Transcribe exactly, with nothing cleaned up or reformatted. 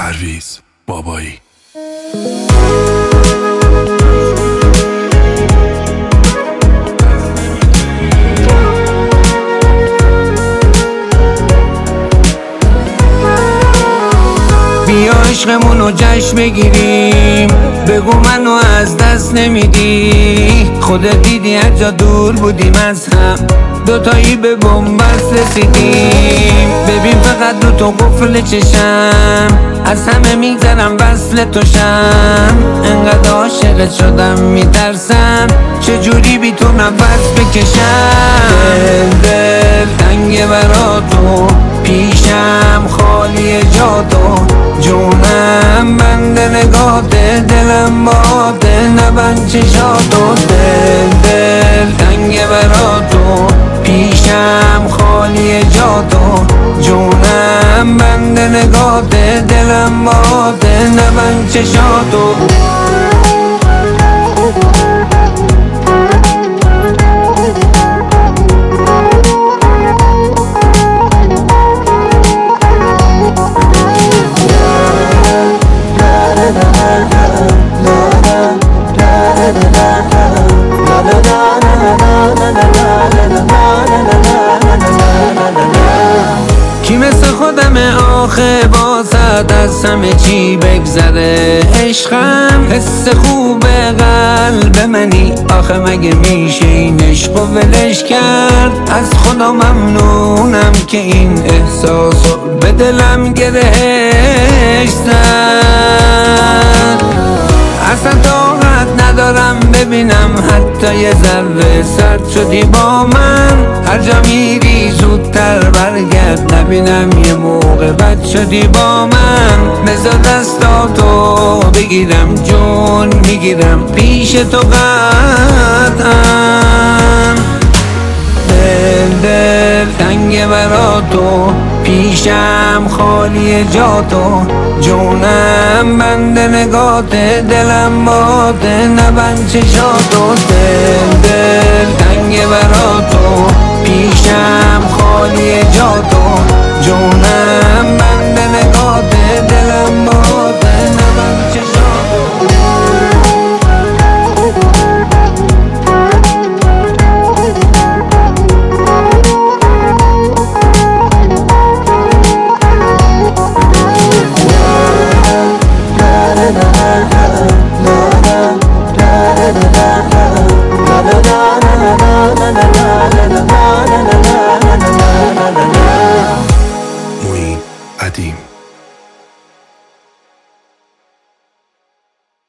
پرویز بابایی. بیا عشقمونو جشن بگیریم، بگو منو از دست نمیدی. خودت دیدی هر جا دور بودیم از هم، دوتایی به بنبست رسیدیم. ببین فقط دو تا قفل چشم، از همه میگذرم وصل توشم. انقدر عاشقت شدم میترسم چجوری بی تو نفس بکشم. دل دل تنگه برا تو، پیشم خالی جا تو. جونم بنده نگاته، دلم باته نبند چشاتو. دل دل تنگه برا تو، پیشم خالی جا تو. جونم بنده نگاته، دلم باته نبند چشاتو. کی مثل خودمه آخه واسد از همه چی بگذره عشقم. حس خوب قلب منی آخه مگه میشه این عشق و ولش کرد. از خدا ممنونم که این احساسو به دلم گرهش زد. اصلا طاقت ندارم ببینم حتی یه ذره سرد شدی با من. هر جا میری زودتر برگرد نبینم یه موقع بد شدی با من. بذار دستاتو بگیرم جون میگیرم پیش تو قطعا. دل دل تنگه برا تو، پیشم خالی جا تو. جونم بنده نگاته، دلم باته نبند چشاتو. دل دل تنگه برا تو، پیشم خالی جا تو. جونم بنده